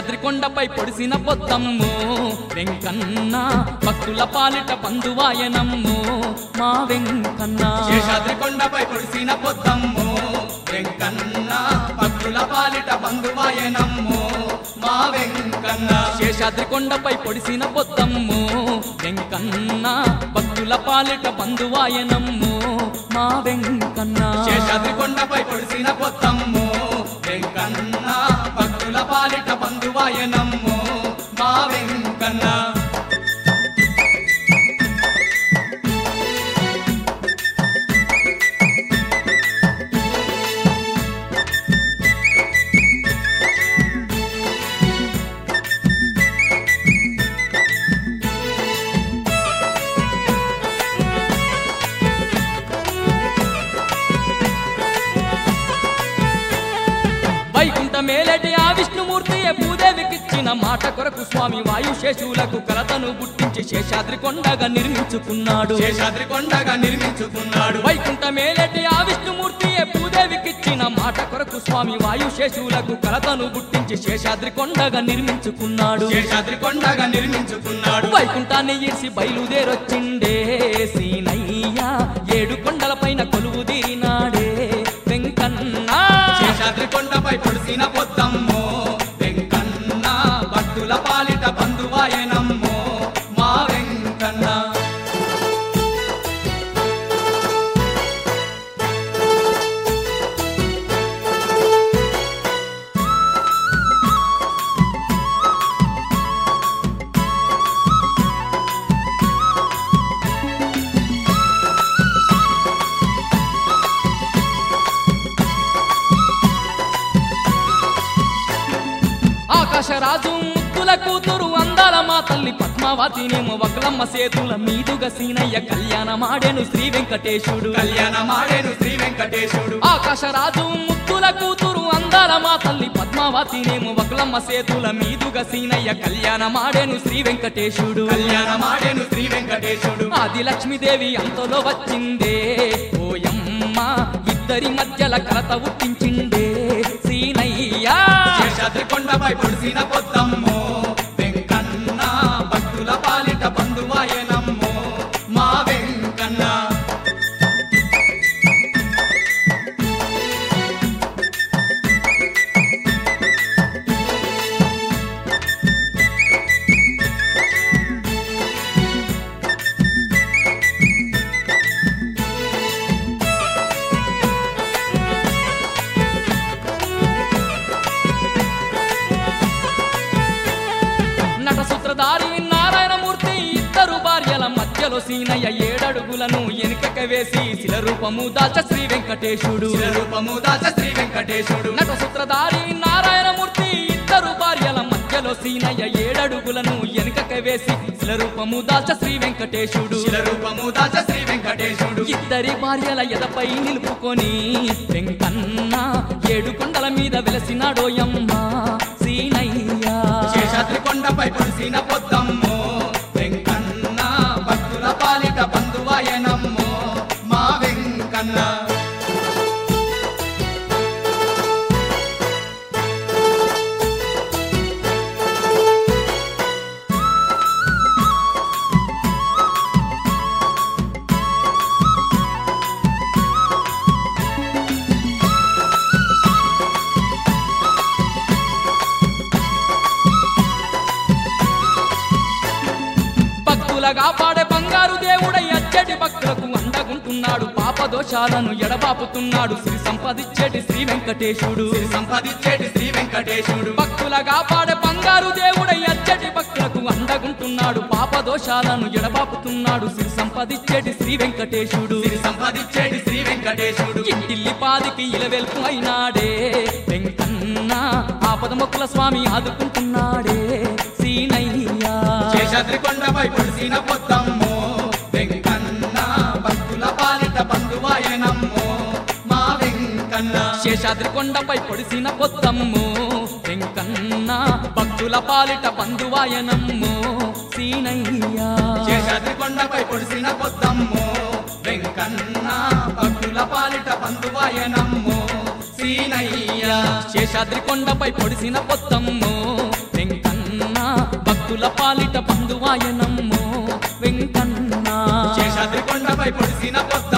శేషాద్రి కొండపై పొడిసిన పొద్దమ్ము వెంకన్న భక్తుల పాలిట బంధువాయనమ్ము మా వెంకన్న శేషాద్రి కొండపై పొడిసిన పొద్దమ్ము వెంకన్న భక్తుల పాలిట బంధువాయనమ్ము మా వెంకన్న శేషాద్రి కొండపై పొడిసిన పొద్దమ్ము వెంకన్న భక్తుల పాలిట బంధువాయనమ్ము మా వెంకన్న శేషాద్రి కొండపై పొడిసిన పొద్దమ్ము వెంకన్న భక్తుల పాలిట బంధువాయనమ్ము మా వెంకన్న వైకుంఠ మేలటి ఆ విష్ణుమూర్తియే భూదేవికిచ్చిన మాట కొరకు స్వామి వాయుశేషులకు కలతను గుట్టించి శేషాద్రి కొండగా నిర్మించుకున్నాడు శేషాద్రి కొండగా నిర్మించుకున్నాడు వైకుంఠ మేలటి ఆ విష్ణుమూర్తియే భూదేవికిచ్చిన మాట కొరకు స్వామి వాయుశేషులకు కలతను గుట్టించి శేషాద్రి కొండగా నిర్మించుకున్నాడు శేషాద్రి కొండగా నిర్మించుకున్నాడు వైకుంఠాన్ని ఈడ్చి బయలుదేరొచ్చిండే సీనయ్య 7 కొండల పైన కొలువు తీరినాడే వెంకన్న శేషాద్రి కొండపై పొడిసిన పొద్దమ్ము వెంకన్న భక్తుల పాలిట బంధువాయనమ్ము మా వెంకన్న ఆకాశరాజు ముద్దుల కూతురు అందాల మా తల్లి పద్మావతినేమో వకలమ్మ సేతుల మీదుగా సీనయ్య కళ్యాణమాడెను శ్రీ వెంకటేశుడు కళ్యాణమాడెను శ్రీ వెంకటేశుడు ఆకాశరాజు ముద్దుల కూతురు అందాల మా తల్లి పద్మావతినేమో వకలమ్మ సేతుల మీదుగా సీనయ్య కళ్యాణమాడెను శ్రీ వెంకటేశుడు కళ్యాణమాడెను శ్రీ వెంకటేశుడు ఆది లక్ష్మీదేవి అంతలో వచ్చిందే ఓయమ్మ ఇద్దరి మధ్యల కలత ఉట్టించిండే సీనయ్య శేషాద్రి కొండపై పొడిసిన పొద్దమ్ము వెంకన్న భక్తుల పాలిట బంధువాయనమ్ము మా వెంకన్న నట సూత్రధారి నారాయణమూర్తి ఇద్దరు భార్యల మధ్యలో సీనయ్య 7 అడుగులను వెనుకక వేసి శిల రూపము దాల్చ శ్రీ వెంకటేశుడు రూపము దాచ శ్రీ వెంకటేశుడు నట సూత్రధారి నారాయణమూర్తి ఇద్దరు భార్యల మధ్యలో సీనయ్య 7 అడుగులను వెనుకక వేసి శిల రూపము దాల్చ శ్రీ వెంకటేశుడు రూపము దాచ శ్రీ వెంకటేశుడు ఇద్దరి భార్యల ఎదపై నిలుపుకొని వెంకన్న 7 కొండల మీద వెలసినాడోయమ్మ సీనయ్య శేషాద్రి కొండపై పొడిసిన పొద్దమ్ము వెంకన్న భక్తుల పాలిట బంధువాయనమ్ము మా వెంకన్న భక్తులగా పాడే బంగారు దేవుడై అచ్చటి భక్తులకు అండగుంటున్నాడు పాప దోషాలను ఎడబాపుతున్నాడు శ్రీ సంపదిచ్చేటి శ్రీ వెంకటేశుడు సంపాదించేటి శ్రీ వెంకటేశుడు భక్తులగా పాడే బంగారు దేవుడై అచ్చటి భక్తులకు అండగుంటున్నాడు పాప దోషాలను ఎడబాపుతున్నాడు శ్రీ సంపదిచ్చేటి శ్రీ వెంకటేశుడు సంపాదించేటి శ్రీ వెంకటేశుడు ఇంటిల్లి పాదికి ఇలవెల్పు అయినాడే వెంకన్న ఆపదముక్కుల స్వామి ఆదుకుంటున్నాడే సీనయ్య శేషాద్రి కొండపై పొడిసిన పొద్దమ్ము వెంకన్న భక్తుల పాలిట బంధువాయనమ్ము మా వెంకన్న శేషాద్రి కొండపై పొడిసిన పొద్దమ్ము వెంకన్న భక్తుల పాలిట బంధువాయనమ్ము సీనయ్య శేషాద్రి కొండపై పొడిసిన పొద్దమ్ము వెంకన్న భక్తుల పాలిట బంధువాయనమ్ము సీనయ్య శేషాద్రి కొండపై పొడిసిన పొద్దమ్ము భక్తుల పాలిట బంధువాయనమ్మో వెంకన్న శేషాద్రి కొండపై పొడిసిన పొద్దమ్మో